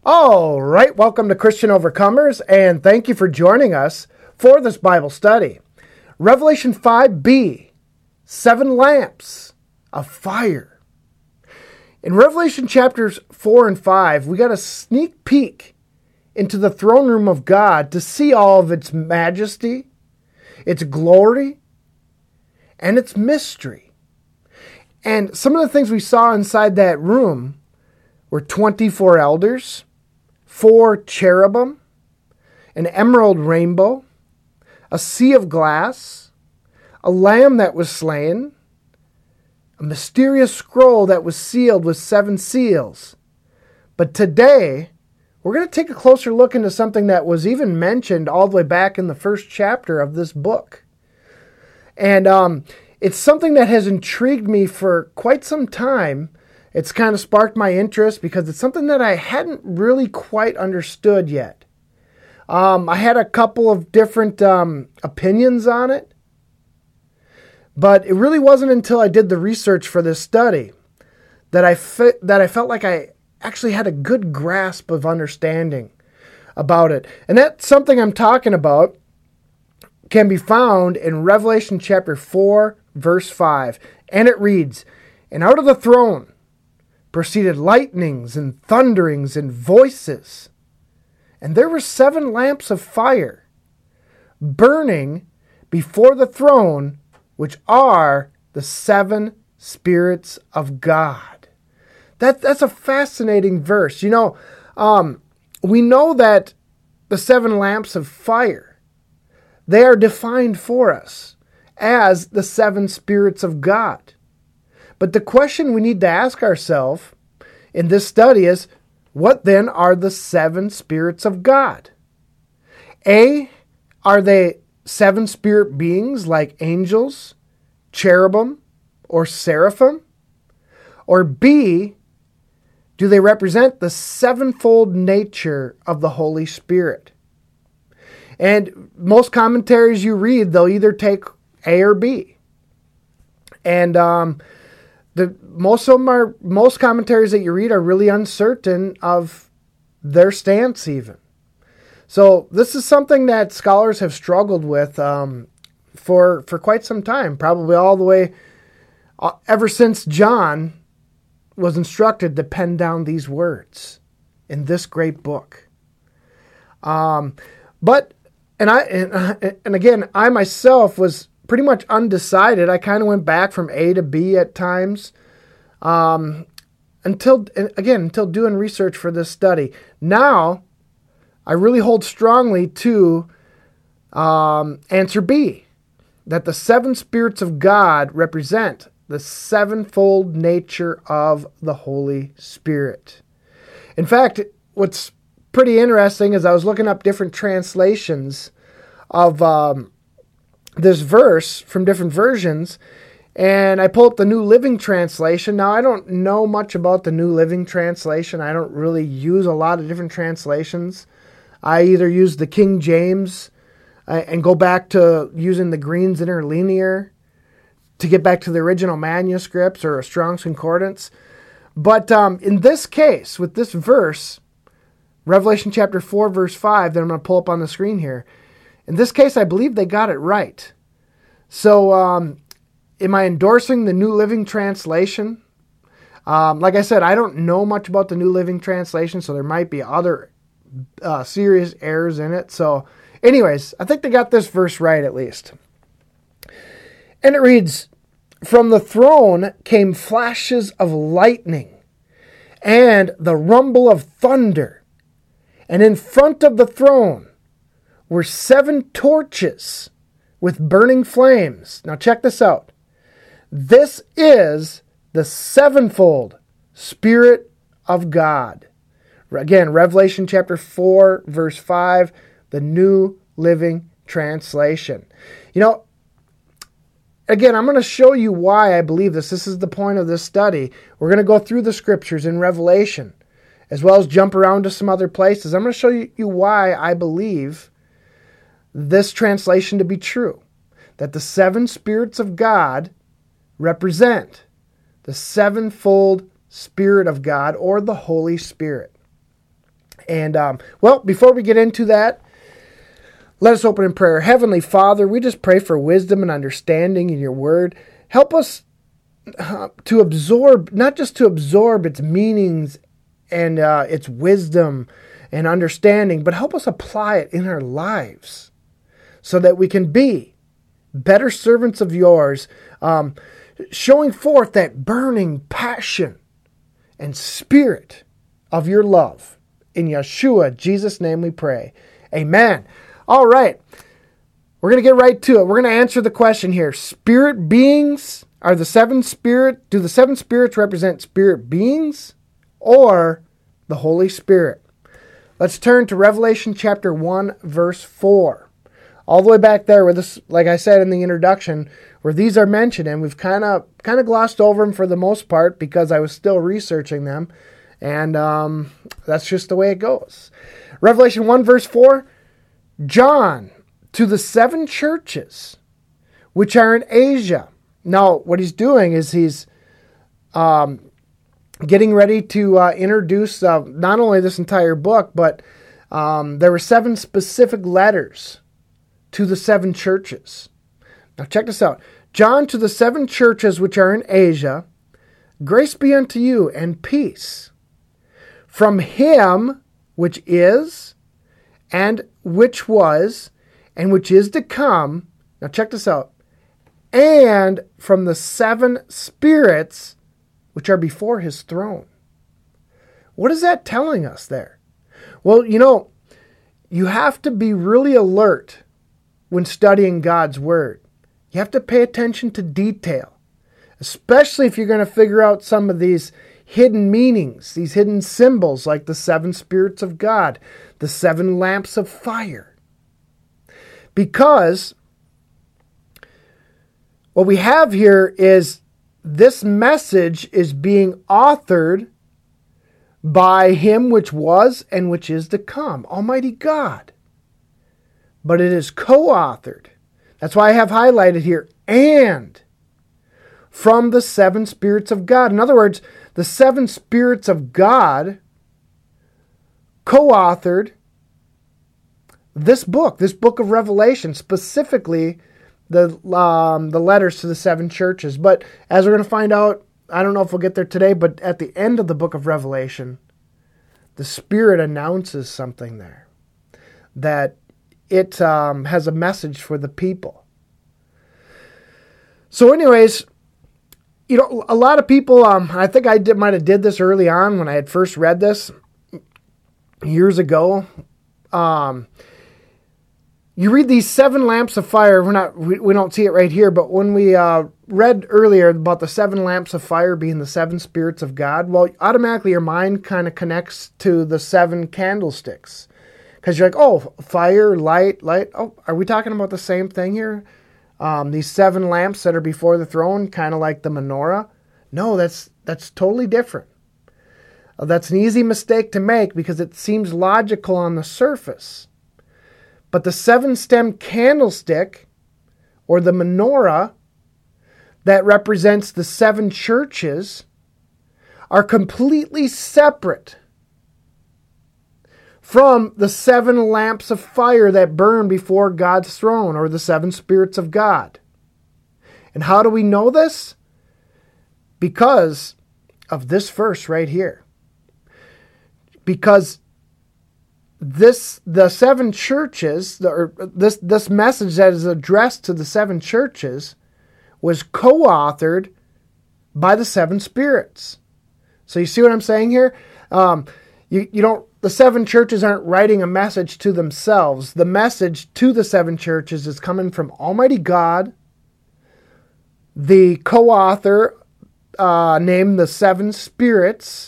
All right, welcome to Christian Overcomers, and thank you for joining us for this Bible study. Revelation 5b, 7 lamps of fire. In Revelation chapters 4 and 5, we got a sneak peek into the throne room of God to see all of its majesty, its glory, and its mystery. And some of the things we saw inside that room were 24 elders, 4 cherubim, an emerald rainbow, a sea of glass, a lamb that was slain, a mysterious scroll that was sealed with 7 seals. But today, we're going to take a closer look into something that was even mentioned all the way back in the first chapter of this book. And it's something that has intrigued me for quite some time. It's kind of sparked my interest because it's something that I hadn't really quite understood yet. I had a couple of different opinions on it, but it really wasn't until I did the research for this study that I felt like I actually had a good grasp of understanding about it. And that's something I'm talking about can be found in Revelation chapter 4, verse 5. And it reads, "And out of the throne proceeded lightnings and thunderings and voices. And there were 7 lamps of fire burning before the throne, which are the 7 spirits of God." That's a fascinating verse. We know that the 7 lamps of fire, they are defined for us as the 7 spirits of God. But the question we need to ask ourselves in this study is, what then are the 7 spirits of God? A, are they 7 spirit beings like angels, cherubim, or seraphim? Or B, do they represent the 7-fold nature of the Holy Spirit? And most commentaries you read, they'll either take A or B. And most commentaries that you read are really uncertain of their stance even. So this is something that scholars have struggled with for quite some time, probably all the way ever since John was instructed to pen down these words in this great book. But I myself was pretty much undecided. I kind of went back from A to B at times until doing research for this study. Now, I really hold strongly to answer B, that the 7 spirits of God represent the 7-fold nature of the Holy Spirit. In fact, what's pretty interesting is I was looking up different translations of this verse from different versions, and I pulled up the New Living Translation. Now, I don't know much about the New Living Translation. I don't really use a lot of different translations. I either use the King James and go back to using the Green's Interlinear to get back to the original manuscripts or a Strong's Concordance. But in this case, with this verse, Revelation chapter 4, verse 5, that I'm going to pull up on the screen here, in this case, I believe they got it right. So, am I endorsing the New Living Translation? Like I said, I don't know much about the New Living Translation, so there might be other serious errors in it. So, anyways, I think they got this verse right at least. And it reads, "From the throne came flashes of lightning and the rumble of thunder, and in front of the throne were 7 torches with burning flames." Now check this out. This is the 7-fold Spirit of God. Again, Revelation chapter 4, verse 5, the New Living Translation. Again, I'm going to show you why I believe this. This is the point of this study. We're going to go through the scriptures in Revelation, as well as jump around to some other places. I'm going to show you why I believe this translation to be true. That the 7 spirits of God represent the 7-fold Spirit of God, or the Holy Spirit. And, before we get into that, let us open in prayer. Heavenly Father, we just pray for wisdom and understanding in your word. Help us to absorb, not just to absorb its meanings and its wisdom and understanding, but help us apply it in our lives so that we can be better servants of yours, showing forth that burning passion and spirit of your love. In Yeshua, Jesus' name we pray. Amen. All right. We're going to get right to it. We're going to answer the question here. Spirit beings are the seven spirit. Do the seven spirits represent spirit beings or the Holy Spirit? Let's turn to Revelation chapter 1, verse 4. All the way back there where this, like I said in the introduction, where these are mentioned, and we've kind of glossed over them for the most part because I was still researching them, and that's just the way it goes. Revelation 1, verse 4, John, to the seven churches which are in Asia. Now, what he's doing is he's getting ready to introduce not only this entire book, but there were 7 specific letters to the 7 churches. Now check this out. John, to the 7 churches which are in Asia, grace be unto you and peace from him which is, and which was, and which is to come. Now check this out. And from the 7 spirits which are before his throne. What is that telling us there? Well, you have to be really alert when studying God's word. You have to pay attention to detail, especially if you're going to figure out some of these hidden meanings, these hidden symbols like the 7 spirits of God, the 7 lamps of fire. Because what we have here is this message is being authored by him which was and which is to come, Almighty God. But it is co-authored. That's why I have highlighted here, and from the 7 spirits of God. In other words, the 7 spirits of God co-authored this book of Revelation, specifically the letters to the 7 churches. But as we're going to find out, I don't know if we'll get there today, but at the end of the book of Revelation, the Spirit announces something there, that it has a message for the people. So anyways, a lot of people, I think I might have did this early on when I had first read this years ago. You read these 7 lamps of fire. We don't see it right here, but when we read earlier about the 7 lamps of fire being the 7 spirits of God, well, automatically your mind kind of connects to the 7 candlesticks. Because you're like, oh, fire, light. Oh, are we talking about the same thing here? These 7 lamps that are before the throne, kind of like the menorah? No, that's totally different. That's an easy mistake to make because it seems logical on the surface. But the 7-stem candlestick, or the menorah, that represents the 7 churches, are completely separate from the 7 lamps of fire that burn before God's throne, or the 7 spirits of God. And how do we know this? Because of this verse right here. Because the 7 churches, this message that is addressed to the 7 churches, was co-authored by the 7 spirits. So you see what I'm saying here? The 7 churches aren't writing a message to themselves. The message to the 7 churches is coming from Almighty God. The co-author named the 7 spirits.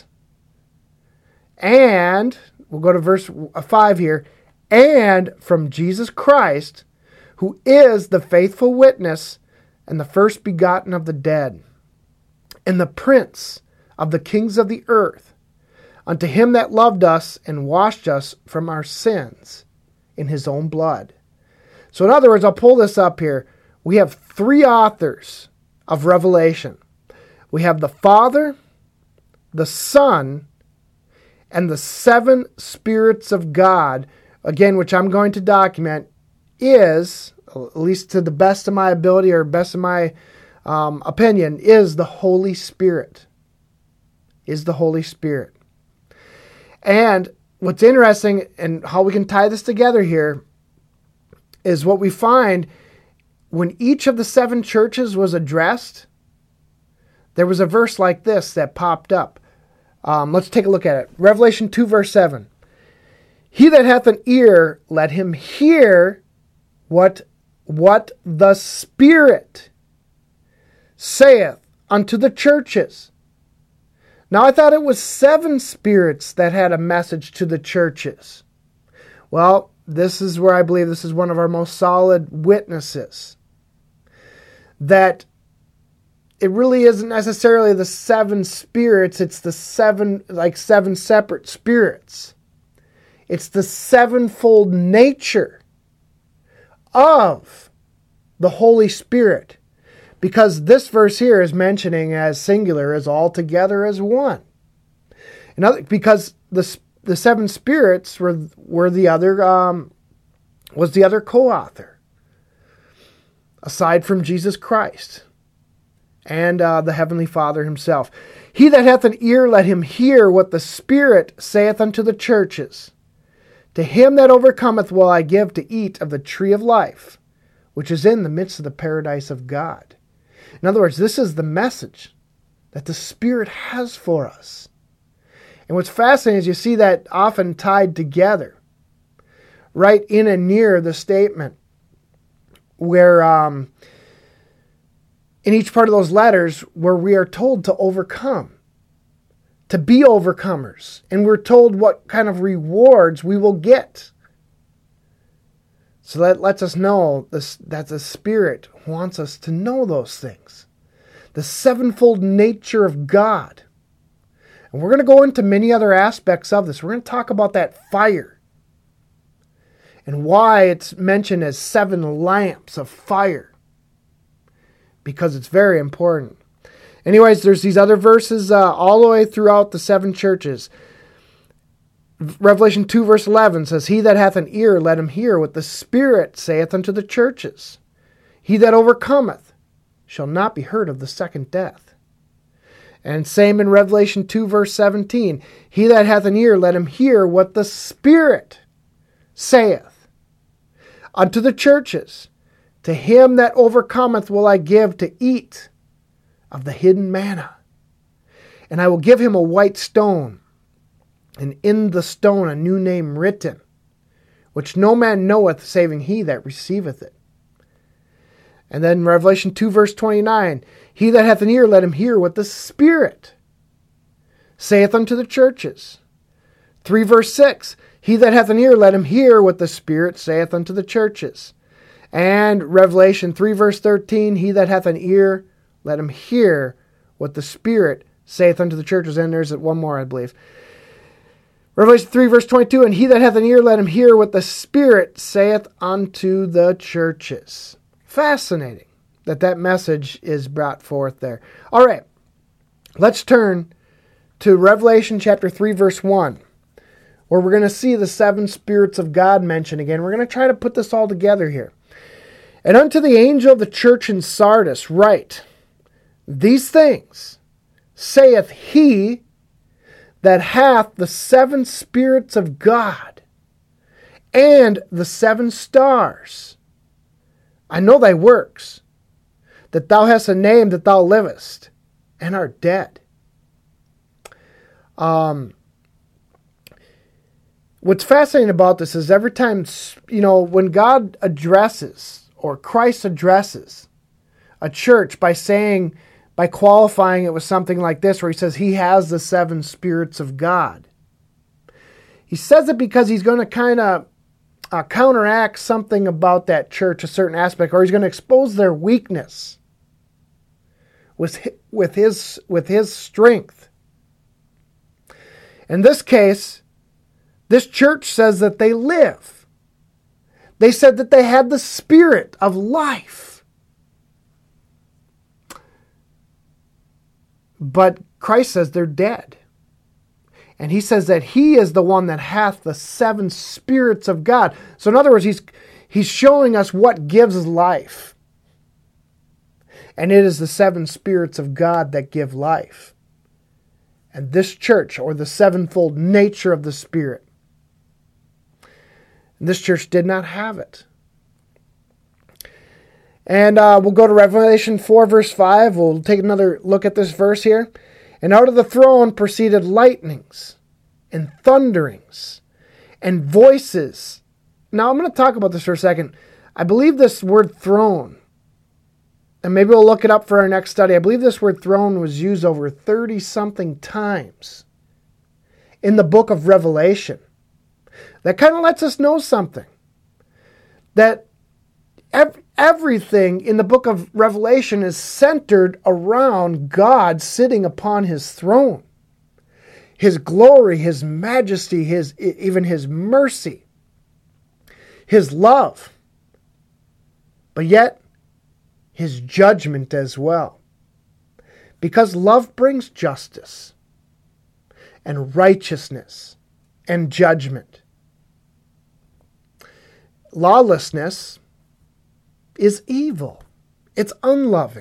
And we'll go to verse 5 here. And from Jesus Christ, who is the faithful witness and the first begotten of the dead, and the prince of the kings of the earth, unto him that loved us and washed us from our sins in his own blood. So in other words, I'll pull this up here. We have 3 authors of Revelation. We have the Father, the Son, And the seven spirits of God, again, which I'm going to document, is, at least to the best of my ability or best of my opinion, is the Holy Spirit. Is the Holy Spirit. And what's interesting and how we can tie this together here is what we find when each of the seven churches was addressed, there was a verse like this that popped up. Let's take a look at it. Revelation 2 verse 7. He that hath an ear, let him hear what the Spirit saith unto the churches. Now I thought it was seven spirits that had a message to the churches. Well, this is where I believe this is one of our most solid witnesses. That it really isn't necessarily the seven spirits, it's the seven separate spirits. It's the sevenfold nature of the Holy Spirit. Because this verse here is mentioning as singular, as all together as one. Because the seven spirits were the other was the other co-author, aside from Jesus Christ and the Heavenly Father himself. He that hath an ear, let him hear what the Spirit saith unto the churches. To him that overcometh will I give to eat of the tree of life, which is in the midst of the paradise of God. In other words, this is the message that the Spirit has for us. And what's fascinating is you see that often tied together, right in and near the statement, where in each part of those letters where we are told to overcome, to be overcomers, and we're told what kind of rewards we will get. So that lets us know that the Spirit wants us to know those things. The sevenfold nature of God. And we're going to go into many other aspects of this. We're going to talk about that fire and why it's mentioned as seven lamps of fire, because it's very important. Anyways, there's these other verses all the way throughout the seven churches. Revelation 2 verse 11 says, He that hath an ear, let him hear what the Spirit saith unto the churches. He that overcometh shall not be hurt of the second death. And same in Revelation 2 verse 17. He that hath an ear, let him hear what the Spirit saith unto the churches. To him that overcometh will I give to eat of the hidden manna. And I will give him a white stone, and in the stone a new name written, which no man knoweth, saving he that receiveth it. And then Revelation 2 verse 29, He that hath an ear, let him hear what the Spirit saith unto the churches. 3 verse 6, He that hath an ear, let him hear what the Spirit saith unto the churches. And Revelation 3 verse 13, He that hath an ear, let him hear what the Spirit saith unto the churches. And there's one more, I believe. Revelation 3 verse 22, And he that hath an ear, let him hear what the Spirit saith unto the churches. Fascinating that message is brought forth there. All right, let's turn to Revelation chapter 3 verse 1, where we're going to see the seven spirits of God mentioned again. We're going to try to put this all together here. And unto the angel of the church in Sardis write, These things saith he that hath the seven spirits of God and the seven stars. I know thy works, that thou hast a name, that thou livest, and art dead. What's fascinating about this is every time, when God addresses, or Christ addresses a church by qualifying it with something like this, where he says he has the seven spirits of God. He says it because he's going to kind of counteract something about that church, a certain aspect, or he's going to expose their weakness with his strength. In this case, this church says that they live. They said that they had the spirit of life. But Christ says they're dead. And he says that he is the one that hath the 7 spirits of God. So in other words, he's showing us what gives life. And it is the 7 spirits of God that give life. And this church, or the 7-fold nature of the Spirit, and this church did not have it. And we'll go to Revelation 4, verse 5. We'll take another look at this verse here. And out of the throne proceeded lightnings and thunderings and voices. Now, I'm going to talk about this for a second. I believe this word throne, and maybe we'll look it up for our next study. I believe this word throne was used over 30-something times in the book of Revelation. That kind of lets us know something. That everything in the book of Revelation is centered around God sitting upon his throne. His glory, his majesty, even his mercy, his love. But yet, his judgment as well. Because love brings justice and righteousness and judgment. Lawlessness is evil. It's unloving.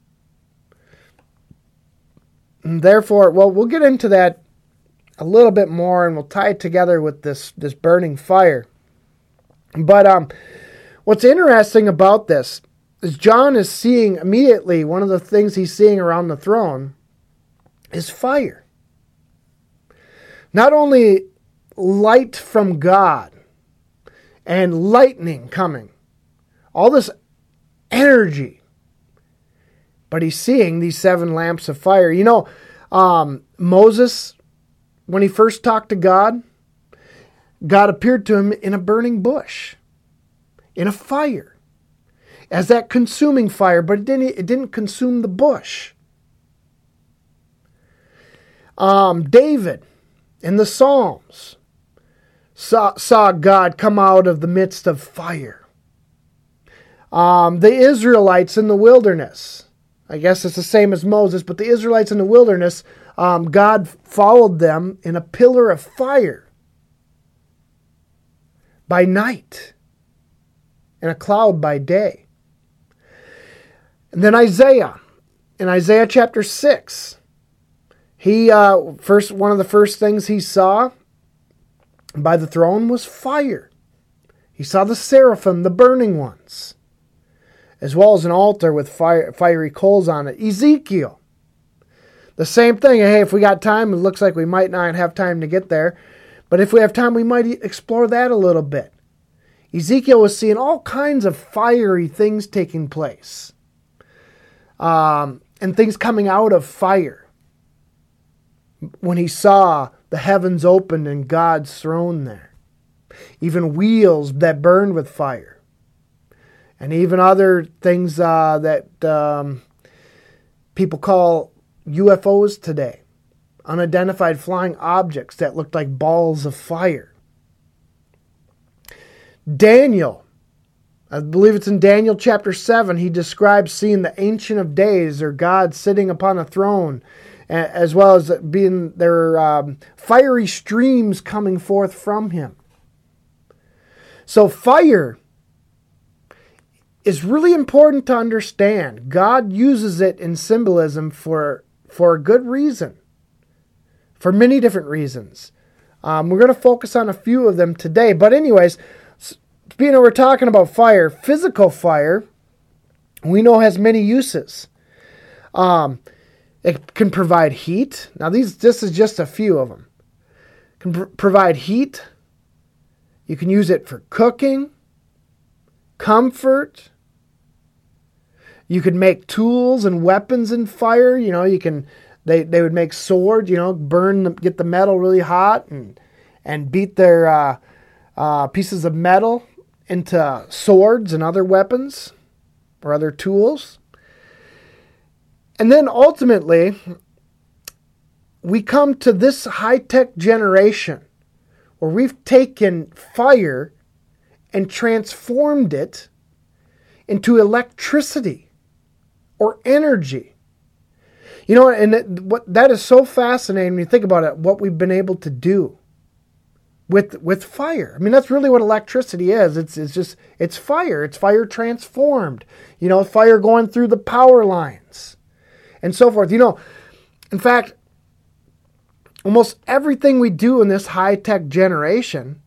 And therefore, well, we'll get into that a little bit more, and we'll tie it together with this burning fire. But what's interesting about this is John is seeing immediately, one of the things he's seeing around the throne is fire. Not only light from God and lightning coming, all this energy, but he's seeing these 7 lamps of fire. You know, Moses, when he first talked to God, God appeared to him in a burning bush, in a fire, as that consuming fire, but it didn't consume the bush. David, in the Psalms, saw God come out of the midst of fire. The Israelites in the wilderness, I guess it's the same as Moses, but the Israelites in the wilderness, God followed them in a pillar of fire by night and a cloud by day. And then Isaiah, in Isaiah chapter 6, one of the first things he saw by the throne was fire. He saw the seraphim, the burning ones, as well as an altar with fiery coals on it. Ezekiel, the same thing. Hey, if we got time, it looks like we might not have time to get there, but if we have time, we might explore that a little bit. Ezekiel was seeing all kinds of fiery things taking place, and things coming out of fire when he saw the heavens opened and God's throne there. Even wheels that burned with fire. And even other things that people call UFOs today. Unidentified flying objects that looked like balls of fire. Daniel, I believe it's in Daniel chapter 7, he describes seeing the Ancient of Days, or God sitting upon a throne, as well as being there fiery streams coming forth from him. So fire is really important to understand. God uses it in symbolism for a good reason, for many different reasons. We're going to focus on a few of them today. But anyways, we're talking about fire. Physical fire, we know, has many uses. It can provide heat. Now, this is just a few of them. It can provide heat. You can use it for cooking, comfort. You could make tools and weapons in fire. You know, they would make swords. You know, get the metal really hot and beat their pieces of metal into swords and other weapons or other tools. And then ultimately, we come to this high-tech generation where we've taken fire and transformed it into electricity or energy. You know, and that is so fascinating when you think about it, what we've been able to do with fire. I mean, that's really what electricity is. It's fire. It's fire transformed. You know, fire going through the power lines and so forth. You know, in fact, almost everything we do in this high-tech generation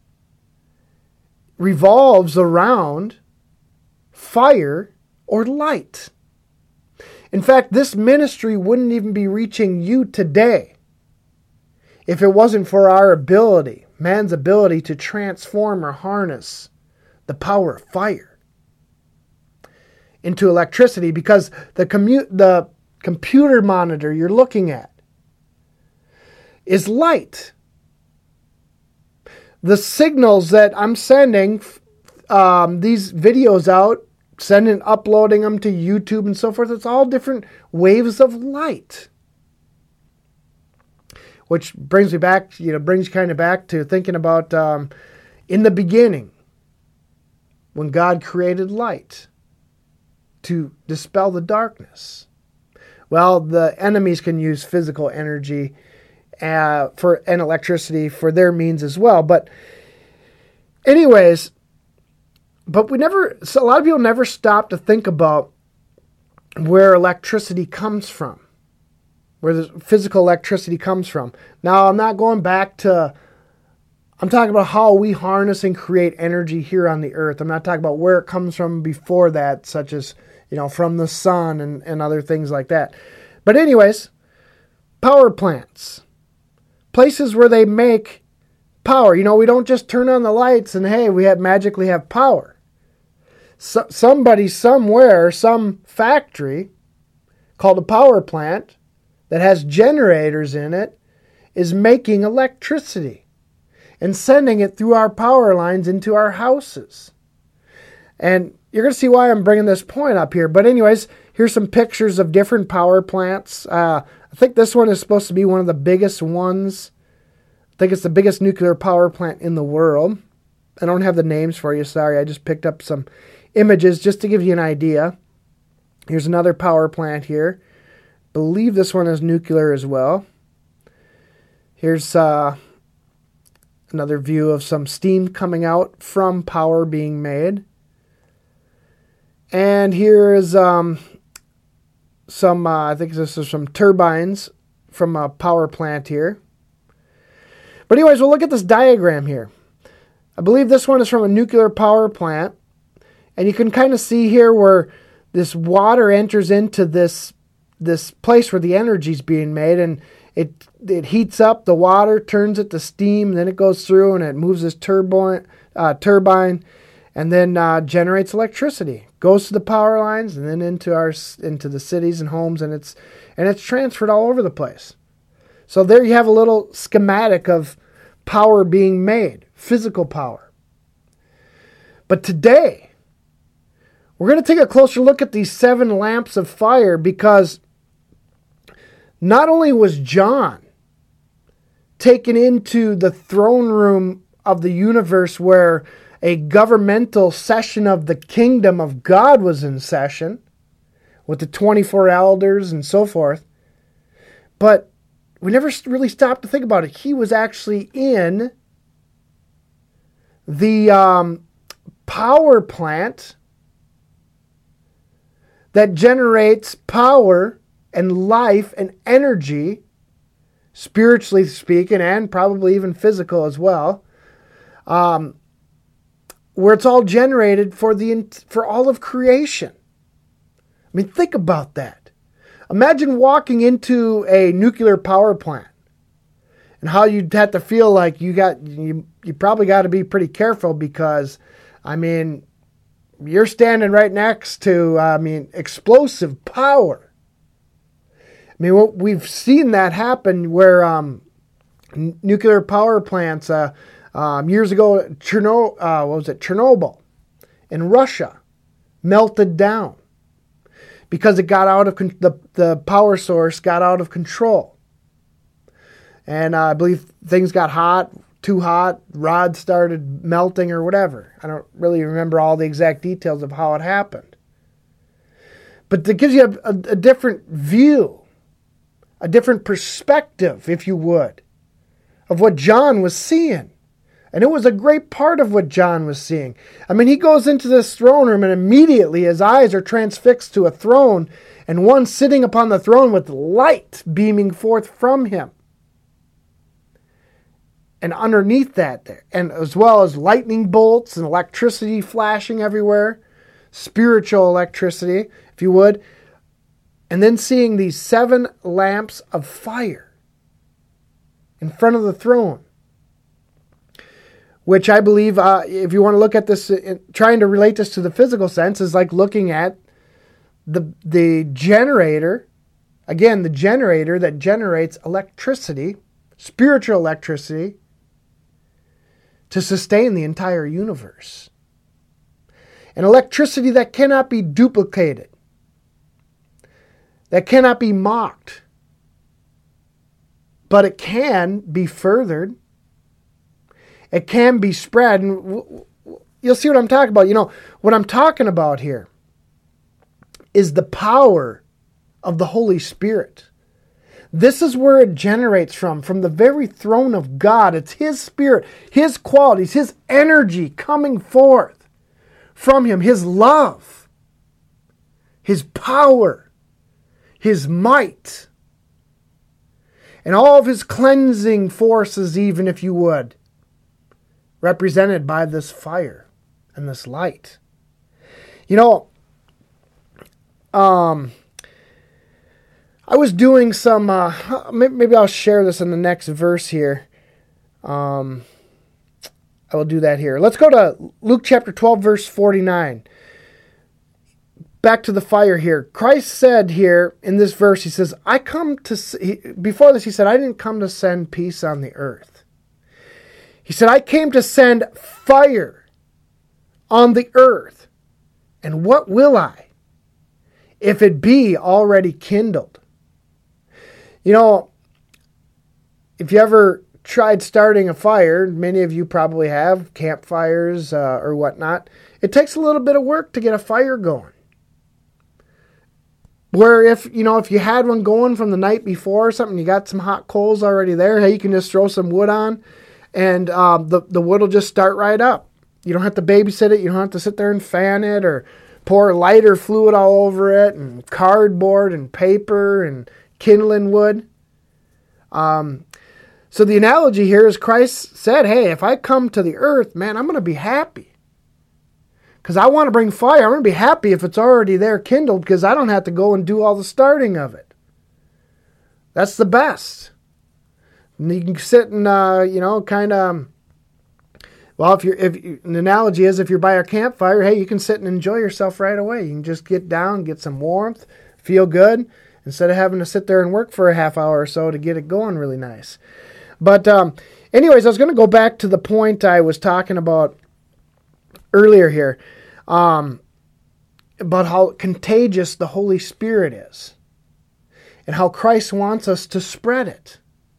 revolves around fire or light. In fact, this ministry wouldn't even be reaching you today if it wasn't for our ability, man's ability to transform or harness the power of fire into electricity, because the computer monitor you're looking at is light. The signals that I'm sending these videos out, uploading them to YouTube and so forth, it's all different waves of light. Which brings me back, brings kind of back to thinking about in the beginning, when God created light to dispel the darkness. Well, the enemies can use physical energy and electricity for their means as well. But anyways, a lot of people never stop to think about where electricity comes from, where the physical electricity comes from. Now, I'm not going back to, I'm talking about how we harness and create energy here on the earth. I'm not talking about where it comes from before that, such as, from the sun and other things like that. But anyways, power plants, places where they make power. We don't just turn on the lights and, hey, we magically have power. Somebody somewhere, some factory called a power plant that has generators in it is making electricity and sending it through our power lines into our houses. And you're going to see why I'm bringing this point up here. But anyways, here's some pictures of different power plants. I think this one is supposed to be one of the biggest ones. I think it's the biggest nuclear power plant in the world. I don't have the names for you, sorry. I just picked up some images just to give you an idea. Here's another power plant here. Believe this one is nuclear as well. Here's another view of some steam coming out from power being made. And here is I think this is some turbines from a power plant here. But anyways, we'll look at this diagram here. I believe this one is from a nuclear power plant. And you can kind of see here where this water enters into this place where the energy is being made, and it heats up the water, turns it to steam, then it goes through and it moves this turbine, and then generates electricity. Goes to the power lines and then into the cities and homes, and it's transferred all over the place. So there you have a little schematic of power being made, physical power. But today, we're going to take a closer look at these 7 lamps of fire, because not only was John taken into the throne room of the universe where a governmental session of the kingdom of God was in session with the 24 elders and so forth, but we never really stopped to think about it. He was actually in the power plant that generates power and life and energy, spiritually speaking, and probably even physical as well, where it's all generated for all of creation. I mean, think about that. Imagine walking into a nuclear power plant and how you'd have to feel like you probably got to be pretty careful, because, I mean, you're standing right next to, explosive power. I mean, we've seen that happen where nuclear power plants, years ago, Chernobyl in Russia melted down because it got out of the power source got out of control. And I believe things got too hot, rods started melting or whatever. I don't really remember all the exact details of how it happened. But it gives you a different view a different perspective, if you would, of what John was seeing. And it was a great part of what John was seeing. I mean, he goes into this throne room and immediately his eyes are transfixed to a throne and one sitting upon the throne with light beaming forth from him. And underneath that, there, and as well as lightning bolts and electricity flashing everywhere, spiritual electricity, if you would, and then seeing these 7 lamps of fire in front of the throne, which I believe, if you want to look at this, trying to relate this to the physical sense, is like looking at the generator, again, the generator that generates electricity, spiritual electricity, to sustain the entire universe. An electricity that cannot be duplicated, that cannot be mocked, but it can be furthered. It can be spread. And you'll see what I'm talking about. You know, what I'm talking about here is the power of the Holy Spirit. This is where it generates from the very throne of God. It's His Spirit, His qualities, His energy coming forth from Him, His love, His power, His might, and all of His cleansing forces, even if you would, represented by this fire and this light. You know, I was doing some, maybe I'll share this in the next verse here. I will do that here. Let's go to Luke chapter 12, verse 49. Back to the fire here. Christ said here in this verse, He says, before this He said, I didn't come to send peace on the earth. He said, I came to send fire on the earth. And what will I, if it be already kindled? You know, if you ever tried starting a fire, many of you probably have, campfires or whatnot, it takes a little bit of work to get a fire going. Where if you had one going from the night before or something, you got some hot coals already there, hey, you can just throw some wood on and the wood will just start right up. You don't have to babysit it. You don't have to sit there and fan it or pour lighter fluid all over it and cardboard and paper and kindling wood. So the analogy here is Christ said, hey, if I come to the earth, man, I'm going to be happy. Because I want to bring fire. I'm going to be happy if it's already there kindled because I don't have to go and do all the starting of it. That's the best. And you can sit and, kind of, well, the analogy is if you're by a campfire, hey, you can sit and enjoy yourself right away. You can just get down, get some warmth, feel good, instead of having to sit there and work for a half hour or so to get it going really nice. But anyways, I was going to go back to the point I was talking about earlier here, about how contagious the Holy Spirit is and how Christ wants us to spread it.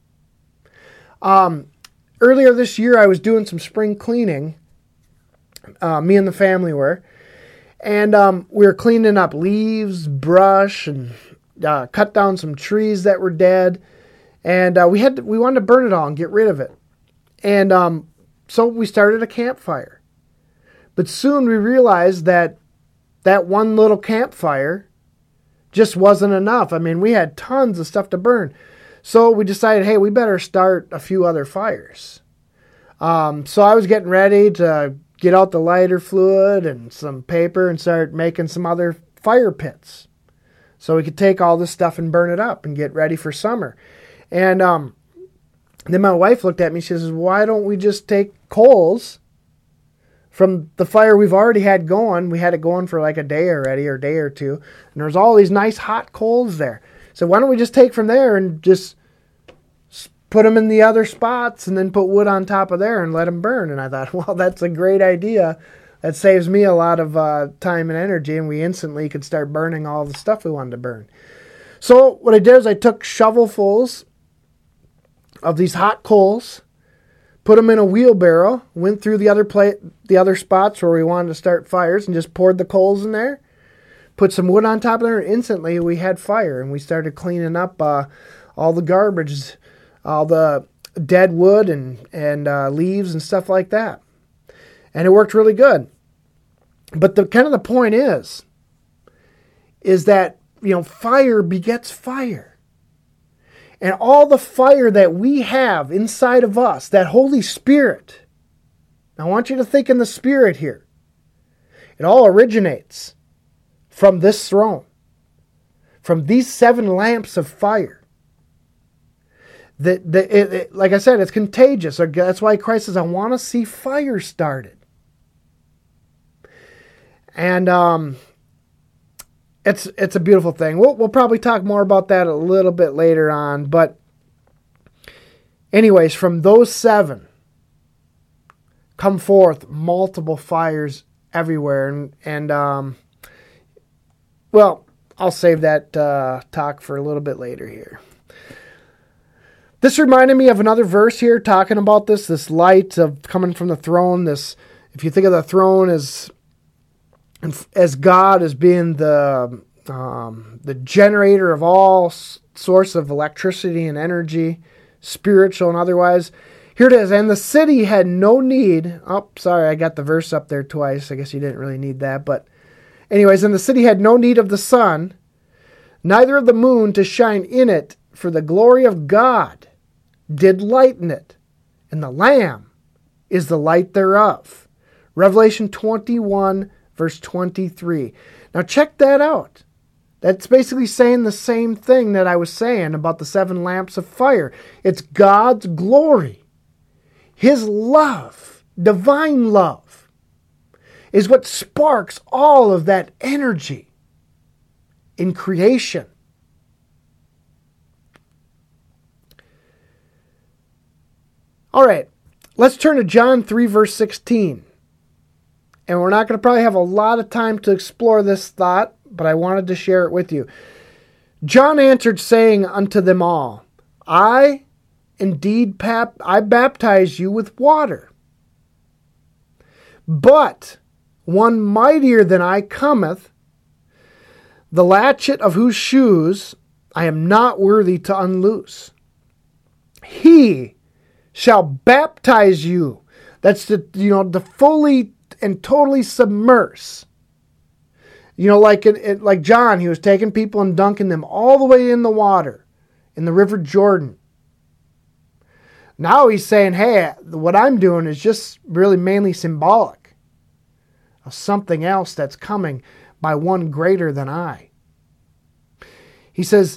Earlier this year, I was doing some spring cleaning, me and the family were, and we were cleaning up leaves, brush, and cut down some trees that were dead, and we wanted to burn it all and get rid of it. And so we started a campfire. But soon we realized that one little campfire just wasn't enough. I mean, we had tons of stuff to burn. So we decided, hey, we better start a few other fires. So I was getting ready to get out the lighter fluid and some paper and start making some other fire pits. So we could take all this stuff and burn it up and get ready for summer. And then my wife looked at me. She says, why don't we just take coals from the fire we've already had going? We had it going for like a day already or a day or two. And there's all these nice hot coals there. So why don't we just take from there and just put them in the other spots and then put wood on top of there and let them burn? And I thought, well, that's a great idea. That saves me a lot of time and energy, and we instantly could start burning all the stuff we wanted to burn. So what I did is I took shovelfuls of these hot coals, put them in a wheelbarrow, went through the other spots where we wanted to start fires, and just poured the coals in there, put some wood on top of there, and instantly we had fire, and we started cleaning up all the garbage, all the dead wood and leaves and stuff like that. And it worked really good. But the point is that, fire begets fire. And all the fire that we have inside of us, that Holy Spirit, I want you to think in the Spirit here. It all originates from this throne, from these 7 lamps of fire. Like I said, it's contagious. That's why Christ says, I want to see fire started. And it's a beautiful thing. We'll probably talk more about that a little bit later on. But anyways, from those 7 come forth multiple fires everywhere. And well, I'll save that talk for a little bit later here. This reminded me of another verse here talking about this light of coming from the throne. This, if you think of the throne as God as being the generator of all source of electricity and energy, spiritual and otherwise. Here it is. And the city had no need. Oh, sorry, I got the verse up there twice. I guess you didn't really need that. But anyways, and the city had no need of the sun, neither of the moon to shine in it, for the glory of God did lighten it, and the Lamb is the light thereof. Revelation 21, verse 23. Now check that out. That's basically saying the same thing that I was saying about the 7 lamps of fire. It's God's glory. His love, divine love, is what sparks all of that energy in creation. All right, let's turn to John 3, verse 16. And we're not going to probably have a lot of time to explore this thought, but I wanted to share it with you. John answered, saying unto them all, I indeed I baptize you with water. But one mightier than I cometh, the latchet of whose shoes I am not worthy to unloose. He shall baptize you. That's the fully and totally submerse. Like John, he was taking people and dunking them all the way in the water, in the River Jordan. Now he's saying, hey, what I'm doing is just really mainly symbolic of something else that's coming by one greater than I. He says,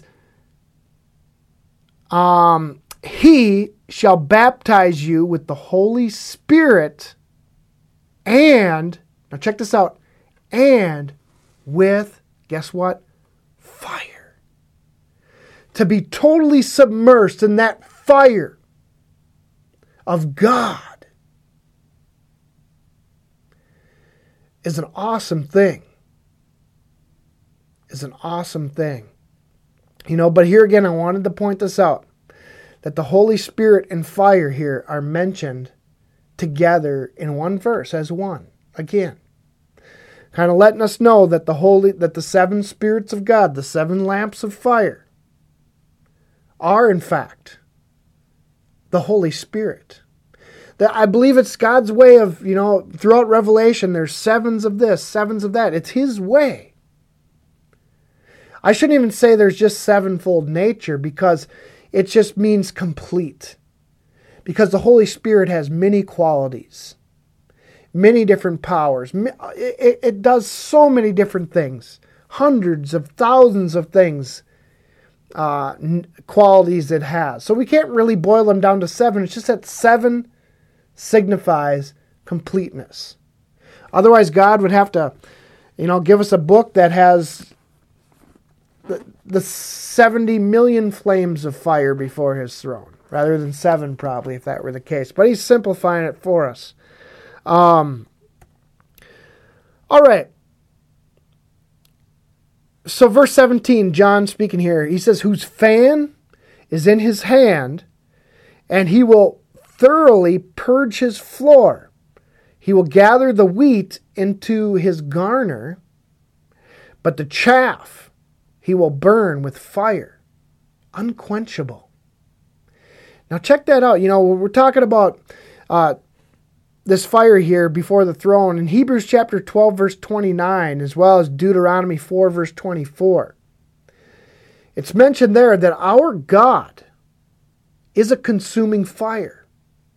he shall baptize you with the Holy Spirit and, now check this out, and with, guess what? Fire. To be totally submersed in that fire of God is an awesome thing. Is an awesome thing. But here again, I wanted to point this out, that the Holy Spirit and fire here are mentioned together in one verse as one. Again, kind of letting us know that the 7 spirits of God, the 7 lamps of fire, are in fact the Holy Spirit. That I believe it's God's way of, throughout Revelation, there's 7s of this, 7s of that. It's His way. I shouldn't even say there's just 7-fold nature, because it just means complete. Because the Holy Spirit has many qualities, many different powers. It does so many different things, hundreds of thousands of things, qualities it has. So we can't really boil them down to 7. It's just that 7 signifies completeness. Otherwise, God would have to, give us a book that has the 70 million flames of fire before His throne, rather than 7 probably, if that were the case. But He's simplifying it for us. All right. So verse 17, John speaking here, he says, whose fan is in His hand, and He will thoroughly purge His floor. He will gather the wheat into His garner, but the chaff He will burn with fire. unquenchable. Now check that out. We're talking about this fire here before the throne in Hebrews chapter 12, verse 29, as well as Deuteronomy 4, verse 24. It's mentioned there that our God is a consuming fire.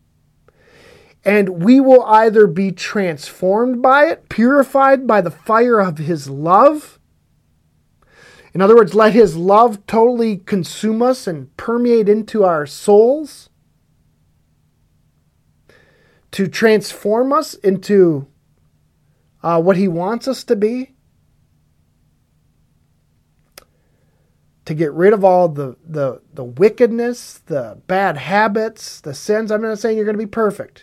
And we will either be transformed by it, purified by the fire of His love. In other words, let His love totally consume us and permeate into our souls, to transform us into what He wants us to be, to get rid of all the wickedness, the bad habits, the sins. I'm not saying you're going to be perfect.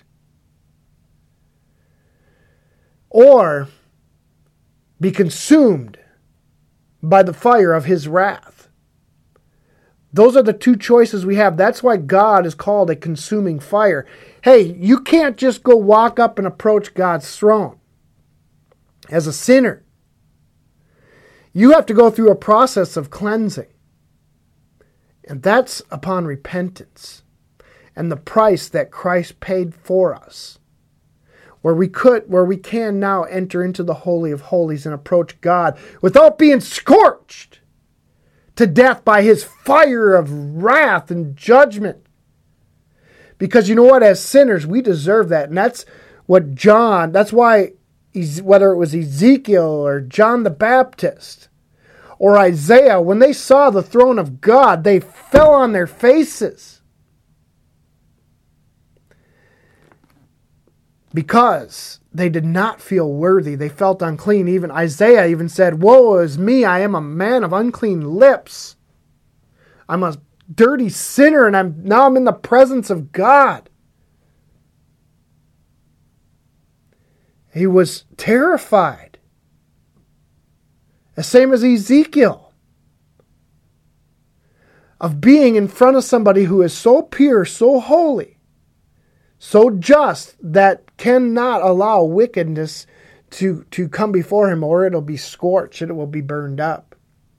Or be consumed by the fire of His wrath. Those are the two choices we have. That's why God is called a consuming fire. Hey, you can't just go walk up and approach God's throne as a sinner. You have to go through a process of cleansing. And that's upon repentance and the price that Christ paid for us. Where we can now enter into the Holy of Holies and approach God without being scorched to death by His fire of wrath and judgment. Because you know what? As sinners, we deserve that. And that's why, whether it was Ezekiel or John the Baptist or Isaiah, when they saw the throne of God, they fell on their faces. Because they did not feel worthy. They felt unclean. Even Isaiah even said, "Woe is me, I am a man of unclean lips. I'm a dirty sinner, and I'm in the presence of God." He was terrified. The same as Ezekiel. Of being in front of somebody who is so pure, so holy, so just, that cannot allow wickedness to come before Him, or it'll be scorched and it will be burned up.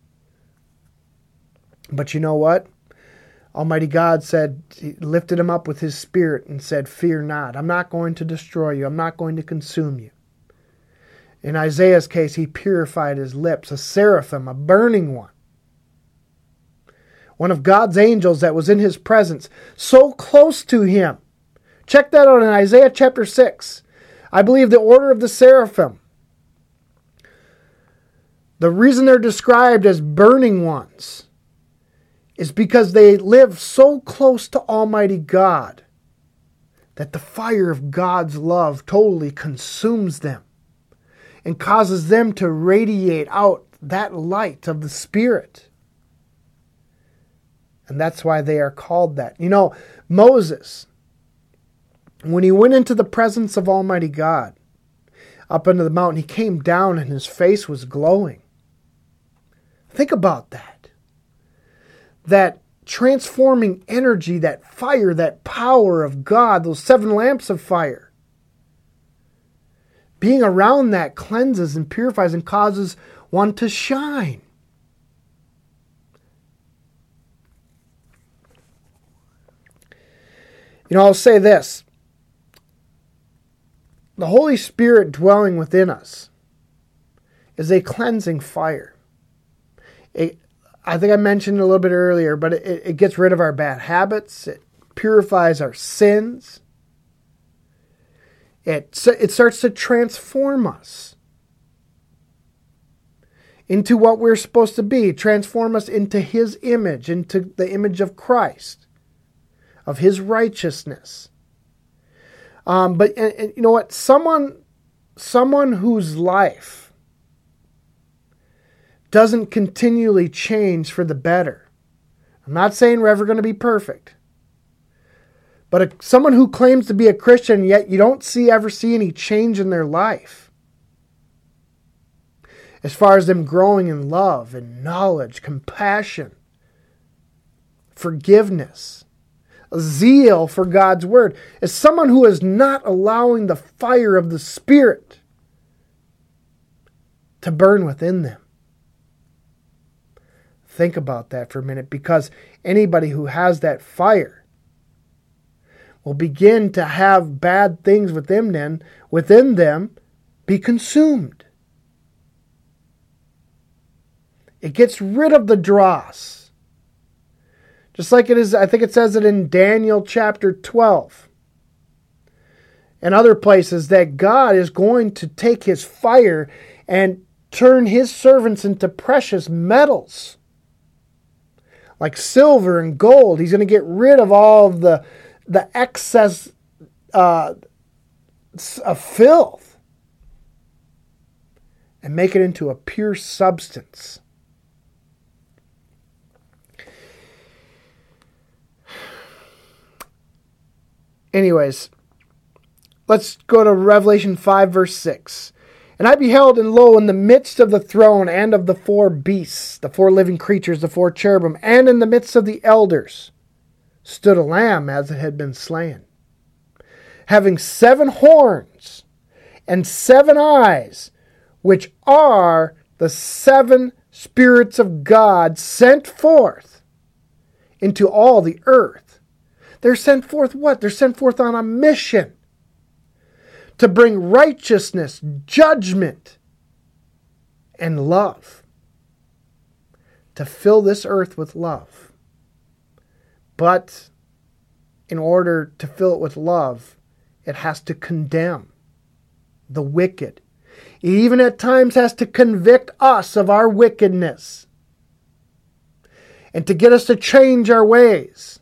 But you know what? Almighty God said, He lifted him up with His Spirit and said, "Fear not. I'm not going to destroy you. I'm not going to consume you." In Isaiah's case, He purified his lips, a seraphim, a burning one. One of God's angels that was in His presence, so close to Him. Check that out in Isaiah chapter 6. I believe the order of the seraphim. The reason they're described as burning ones is because they live so close to Almighty God that the fire of God's love totally consumes them and causes them to radiate out that light of the Spirit. And that's why they are called that. Moses, when he went into the presence of Almighty God, up into the mountain, he came down and his face was glowing. Think about that. That transforming energy, that fire, that power of God, those 7 lamps of fire. Being around that cleanses and purifies and causes one to shine. I'll say this. The Holy Spirit dwelling within us is a cleansing fire. I think I mentioned it a little bit earlier, but it gets rid of our bad habits. It purifies our sins. It starts to transform us into what we're supposed to be. Transform us into His image, into the image of Christ, of His righteousness. But you know what? Someone whose life doesn't continually change for the better. I'm not saying we're ever going to be perfect. But someone who claims to be a Christian, yet you don't ever see any change in their life. As far as them growing in love and knowledge, compassion, forgiveness, zeal for God's Word, is someone who is not allowing the fire of the Spirit to burn within them. Think about that for a minute, because anybody who has that fire will begin to have bad things within them be consumed. It gets rid of the dross. Just like it is, I think it says it in Daniel chapter 12 and other places, that God is going to take his fire and turn his servants into precious metals, like silver and gold. He's going to get rid of all of the excess of filth and make it into a pure substance. Anyways, let's go to Revelation 5, verse 6. And I beheld, and lo, in the midst of the throne and of the four beasts, the four living creatures, the four cherubim, and in the midst of the elders, stood a lamb as it had been slain, having 7 horns and 7 eyes, which are the 7 spirits of God sent forth into all the earth. They're sent forth what? They're sent forth on a mission to bring righteousness, judgment, and love. To fill this earth with love. But in order to fill it with love, it has to condemn the wicked. It even at times has to convict us of our wickedness and to get us to change our ways.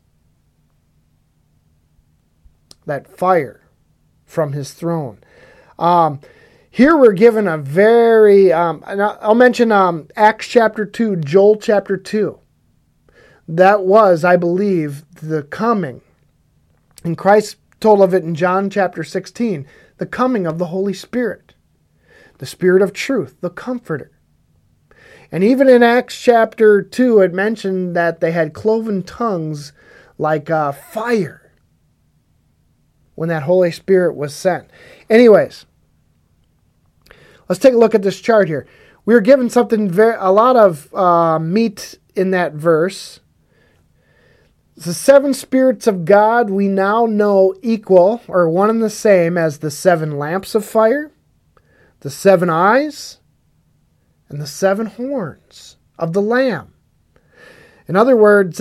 That fire from his throne. Here we're given a very, I'll mention Acts chapter 2, Joel chapter 2. That was, I believe, the coming. And Christ told of it in John chapter 16, the coming of the Holy Spirit, the Spirit of truth, the Comforter. And even in Acts chapter 2, it mentioned that they had cloven tongues like fire when that Holy Spirit was sent. Anyways, let's take a look at this chart here. We were given a lot of meat in that verse. The 7 spirits of God we now know equal or one and the same as the 7 lamps of fire, the 7 eyes, and the 7 horns of the Lamb. In other words,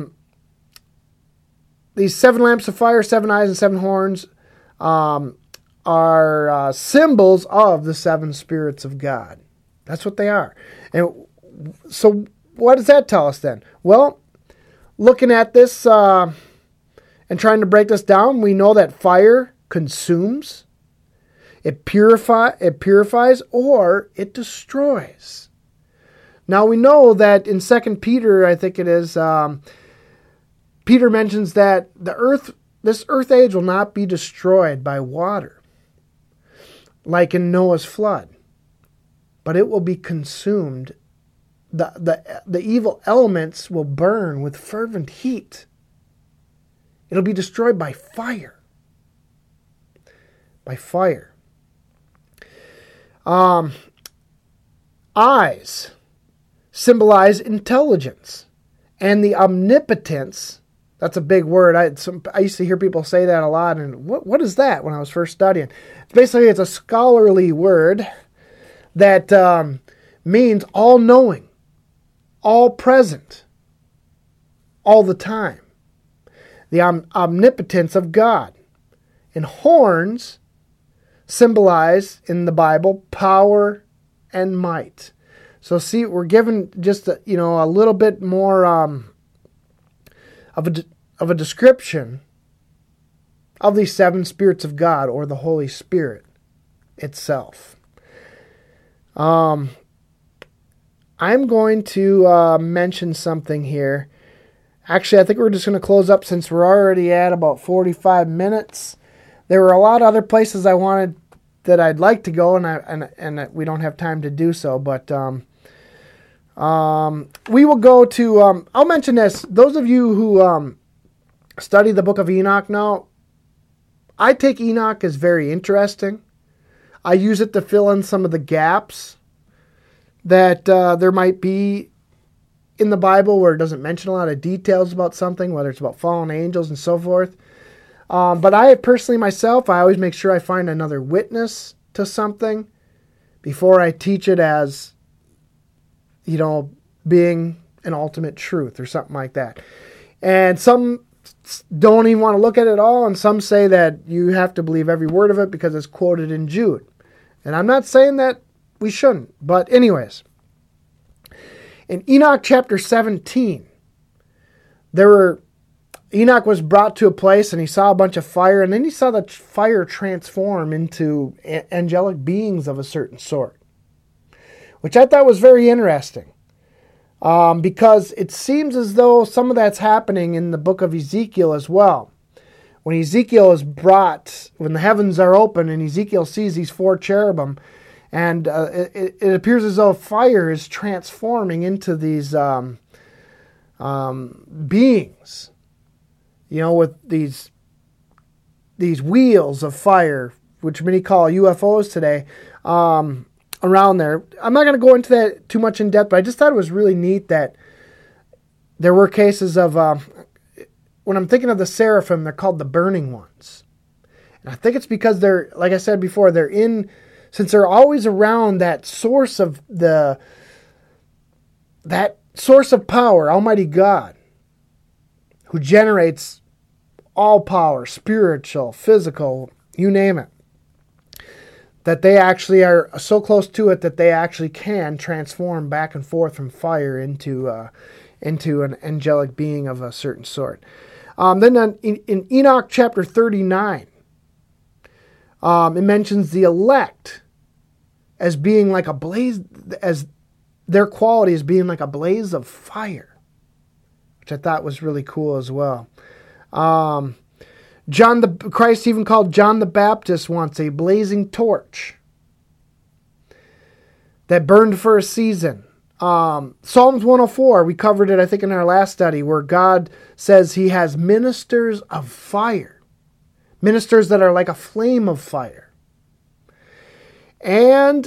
these 7 lamps of fire, 7 eyes, and 7 horns are symbols of the 7 spirits of God. That's what they are. And so what does that tell us then? Well, looking at this and trying to break this down, we know that fire consumes, it purifies, or it destroys. Now we know that in 2 Peter, I think it is, Peter mentions that this earth age will not be destroyed by water, like in Noah's flood, but it will be consumed. The evil elements will burn with fervent heat. It'll be destroyed by fire. By fire. Eyes symbolize intelligence and the omnipotence. That's a big word. I used to hear people say that a lot. And what is that when I was first studying? It's a scholarly word that means all-knowing, all-present, all the time. The omnipotence of God. And horns symbolize, in the Bible, power and might. So see, we're given just a little bit more of a description of these 7 spirits of God, or the Holy Spirit itself. I'm going to mention something here. Actually, I think we're just going to close up since we're already at about 45 minutes. There were a lot of other places that I'd like to go, and we don't have time to do so. But we will go to. I'll mention this. Those of you who study the book of Enoch now, I take Enoch as very interesting. I use it to fill in some of the gaps that there might be in the Bible where it doesn't mention a lot of details about something, whether it's about fallen angels and so forth. But I personally myself, I always make sure I find another witness to something before I teach it as, being an ultimate truth or something like that. And some don't even want to look at it at all, and some say that you have to believe every word of it because it's quoted in Jude. And I'm not saying that we shouldn't, but anyways. In Enoch chapter 17, Enoch was brought to a place and he saw a bunch of fire, and then he saw the fire transform into angelic beings of a certain sort, which I thought was very interesting. Because it seems as though some of that's happening in the book of Ezekiel as well. When Ezekiel is brought, when the heavens are open and Ezekiel sees these 4 cherubim, and it appears as though fire is transforming into these beings, with these wheels of fire, which many call UFOs today, around there. I'm not going to go into that too much in depth, but I just thought it was really neat that there were cases of, when I'm thinking of the seraphim, they're called the burning ones. And I think it's because they're, like I said before, since they're always around that source of power, Almighty God, who generates all power, spiritual, physical, you name it, that they actually are so close to it that they actually can transform back and forth from fire into an angelic being of a certain sort. Then in Enoch chapter 39, it mentions the elect as being like a blaze, as their quality as being like a blaze of fire, which I thought was really cool as well. Christ even called John the Baptist once a blazing torch that burned for a season. Psalms 104, we covered it, I think, in our last study, where God says he has ministers of fire. Ministers that are like a flame of fire. And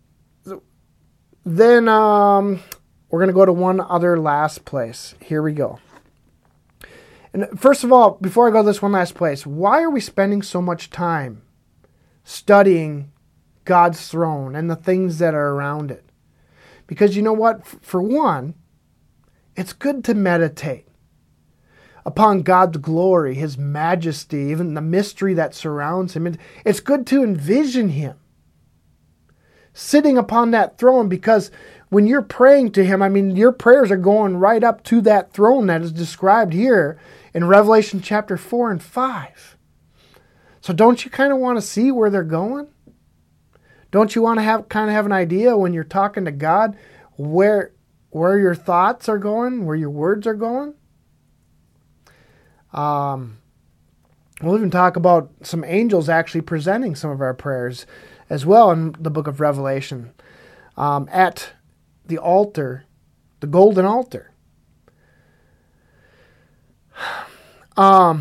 then we're going to go to one other last place. Here we go. And first of all, before I go to this one last place, why are we spending so much time studying God's throne and the things that are around it? Because you know what? For one, it's good to meditate upon God's glory, his majesty, even the mystery that surrounds him. It's good to envision him sitting upon that throne, because when you're praying to him, your prayers are going right up to that throne that is described here in Revelation chapter 4 and 5. So don't you kind of want to see where they're going? Don't you want to have an idea when you're talking to God where your thoughts are going, where your words are going? We'll even talk about some angels actually presenting some of our prayers as well in the book of Revelation at the altar, the golden altar. What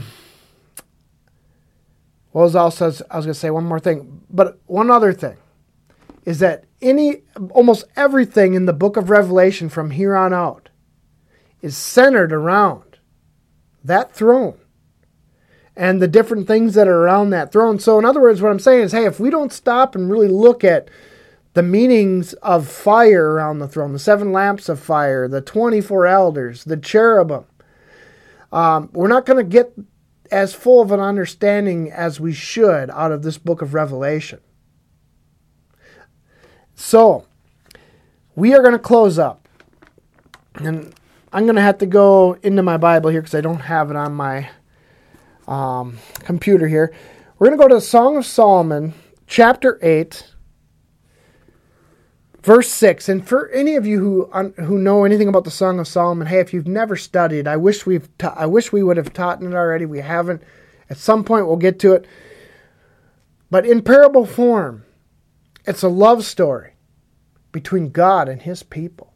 was also, I was going to say one more thing, but one other thing is that almost everything in the book of Revelation from here on out is centered around that throne and the different things that are around that throne. So in other words, what I'm saying is, hey, if we don't stop and really look at the meanings of fire around the throne, the 7 lamps of fire, the 24 elders, the cherubim, we're not going to get as full of an understanding as we should out of this book of Revelation. So, we are going to close up. And I'm going to have to go into my Bible here because I don't have it on my computer here. We're going to go to the Song of Solomon, chapter 8, verse 6. And for any of you who know anything about the Song of Solomon, hey, if you've never studied, I wish we would have taught it already. We haven't. At some point, we'll get to it. But in parable form, it's a love story between God and his people.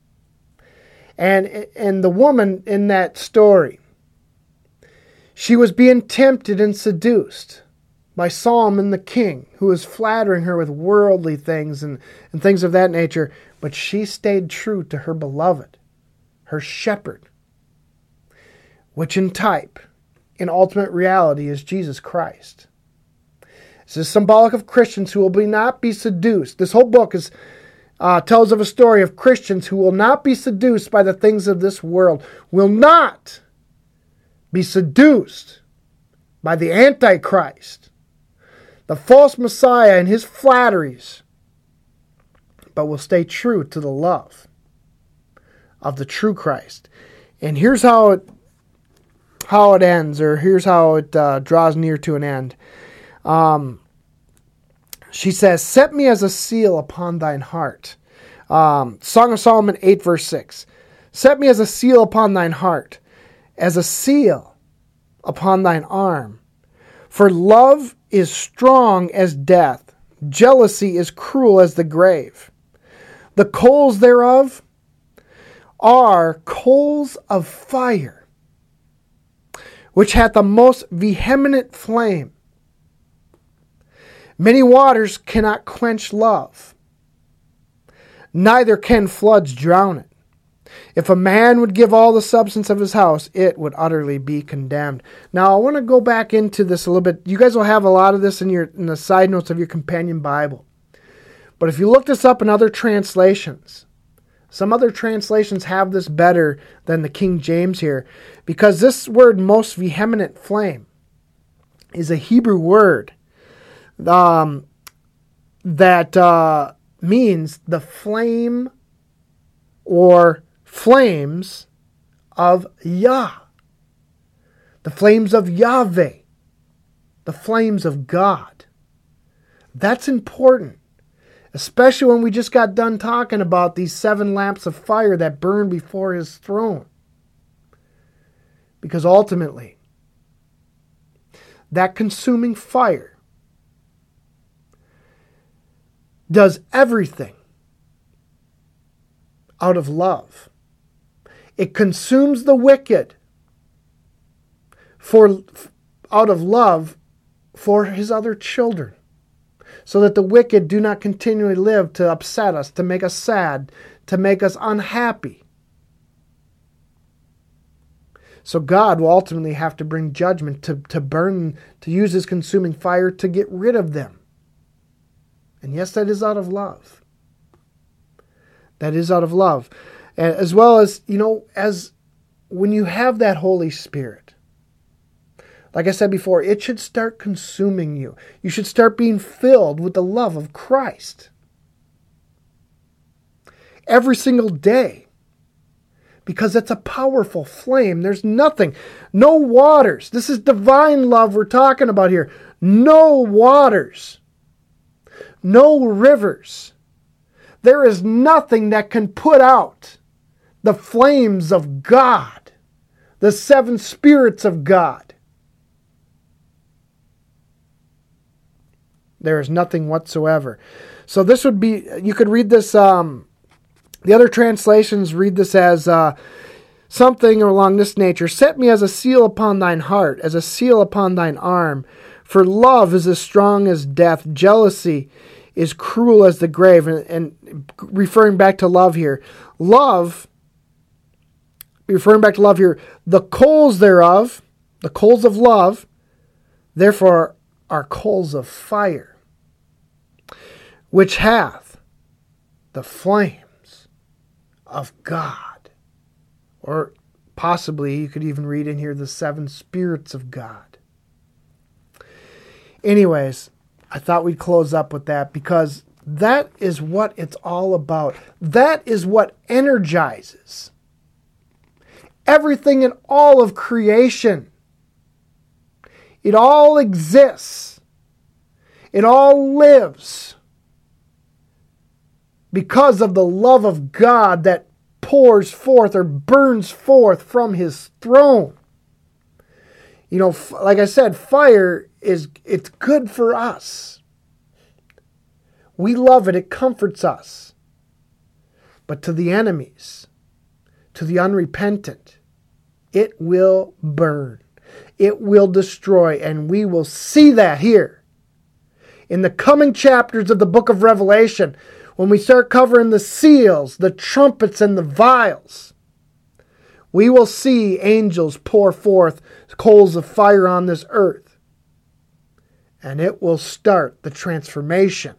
And the woman in that story, she was being tempted and seduced by Solomon the king, who was flattering her with worldly things and things of that nature, but she stayed true to her beloved. her shepherd, which in type, in ultimate reality, is Jesus Christ. This is symbolic of Christians who will not be seduced. This whole book tells of a story of Christians who will not be seduced by the things of this world, will not be seduced by the Antichrist, the false Messiah and his flatteries, but will stay true to the love of the true Christ. And here's how it ends, or here's how it draws near to an end. She says, set me as a seal upon thine heart. Song of Solomon 8 verse 6. Set me as a seal upon thine heart, as a seal upon thine arm. For love is strong as death. Jealousy is cruel as the grave. The coals thereof are coals of fire, which hath a most vehement flame. Many waters cannot quench love, neither can floods drown it. If a man would give all the substance of his house, it would utterly be condemned. Now, I want to go back into this a little bit. You guys will have a lot of this in the side notes of your companion Bible. But if you look this up in other translations, some other translations have this better than the King James here, because this word, most vehement flame, is a Hebrew word that means the flame or flames of Yah, the flames of Yahweh, the flames of God. That's important, especially when we just got done talking about these 7 lamps of fire that burn before his throne. Because ultimately, that consuming fire does everything out of love. It consumes the wicked out of love for his other children, so that the wicked do not continually live to upset us, to make us sad, to make us unhappy. So God will ultimately have to bring judgment to burn, to use his consuming fire to get rid of them. And yes, that is out of love. That is out of love. As well as, as when you have that Holy Spirit, like I said before, it should start consuming you. You should start being filled with the love of Christ every single day, because it's a powerful flame. There's nothing, no waters. This is divine love we're talking about here. No waters, no rivers. There is nothing that can put out the flames of God, the 7 spirits of God. There is nothing whatsoever. So this would be, you could read this, the other translations read this as something along this nature. Set me as a seal upon thine heart, as a seal upon thine arm. For love is as strong as death. Jealousy is cruel as the grave. And referring back to love here. The coals thereof, the coals of love, therefore are coals of fire, which hath the flames of God. Or possibly you could even read in here the 7 spirits of God. Anyways, I thought we'd close up with that, because that is what it's all about. That is what energizes everything in all of creation. It all exists. It all lives because of the love of God that pours forth or burns forth from his throne. Like I said, fire it's good for us. We love it. It comforts us. But to the enemies, to the unrepentant, it will burn. It will destroy. And we will see that here in the coming chapters of the book of Revelation, when we start covering the seals, the trumpets, and the vials. We will see angels pour forth coals of fire on this earth. And it will start the transformation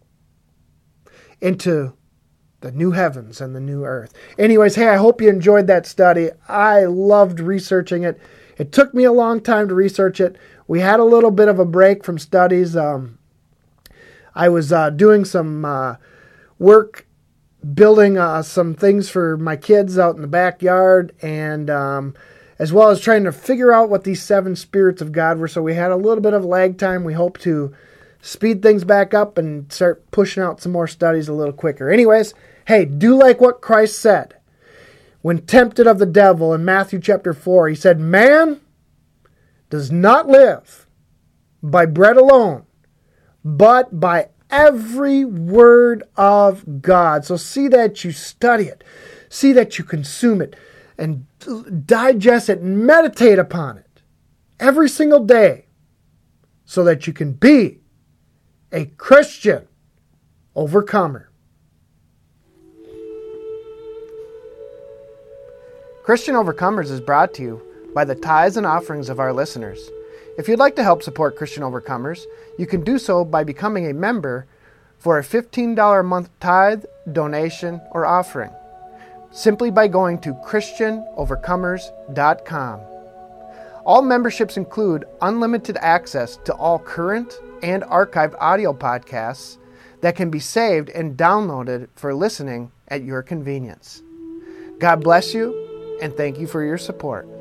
into the new heavens and the new earth. Anyways, hey, I hope you enjoyed that study. I loved researching it. It took me a long time to research it. We had a little bit of a break from studies. I was doing some work, building some things for my kids out in the backyard, and as well as trying to figure out what these 7 spirits of God were. So we had a little bit of lag time. We hope to speed things back up and start pushing out some more studies a little quicker. Anyways, hey, do like what Christ said when tempted of the devil in Matthew chapter 4. He said, man does not live by bread alone, but by every word of God. So see that you study it. See that you consume it and digest it and meditate upon it every single day so that you can be a Christian overcomer. Christian Overcomers is brought to you by the tithes and offerings of our listeners. If you'd like to help support Christian Overcomers, you can do so by becoming a member for a $15 a month tithe, donation, or offering, simply by going to ChristianOvercomers.com. All memberships include unlimited access to all current and archived audio podcasts that can be saved and downloaded for listening at your convenience. God bless you, and thank you for your support.